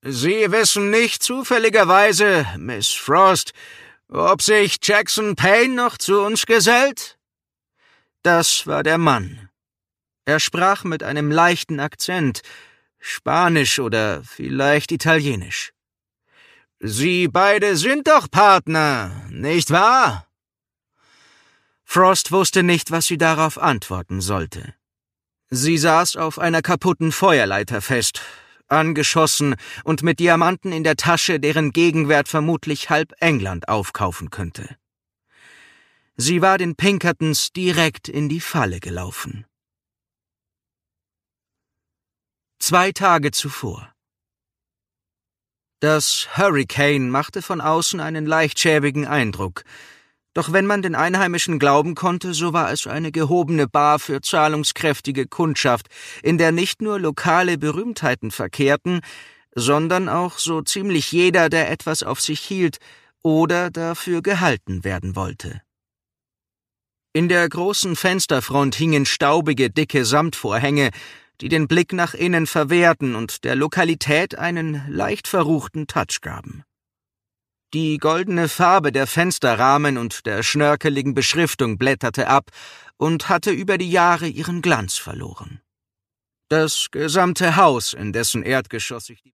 »Sie wissen nicht zufälligerweise, Miss Frost, ob sich Jackson Payne noch zu uns gesellt?« Das war der Mann. Er sprach mit einem leichten Akzent, Spanisch oder vielleicht Italienisch. »Sie beide sind doch Partner, nicht wahr?« Frost wusste nicht, was sie darauf antworten sollte. Sie saß auf einer kaputten Feuerleiter fest, angeschossen und mit Diamanten in der Tasche, deren Gegenwert vermutlich halb England aufkaufen könnte. Sie war den Pinkertons direkt in die Falle gelaufen. 2 Tage zuvor. Das Hurricane machte von außen einen leicht schäbigen Eindruck. Doch wenn man den Einheimischen glauben konnte, so war es eine gehobene Bar für zahlungskräftige Kundschaft, in der nicht nur lokale Berühmtheiten verkehrten, sondern auch so ziemlich jeder, der etwas auf sich hielt oder dafür gehalten werden wollte. In der großen Fensterfront hingen staubige, dicke Samtvorhänge, die den Blick nach innen verwehrten und der Lokalität einen leicht verruchten Touch gaben. Die goldene Farbe der Fensterrahmen und der schnörkeligen Beschriftung blätterte ab und hatte über die Jahre ihren Glanz verloren. Das gesamte Haus, in dessen Erdgeschoss sich die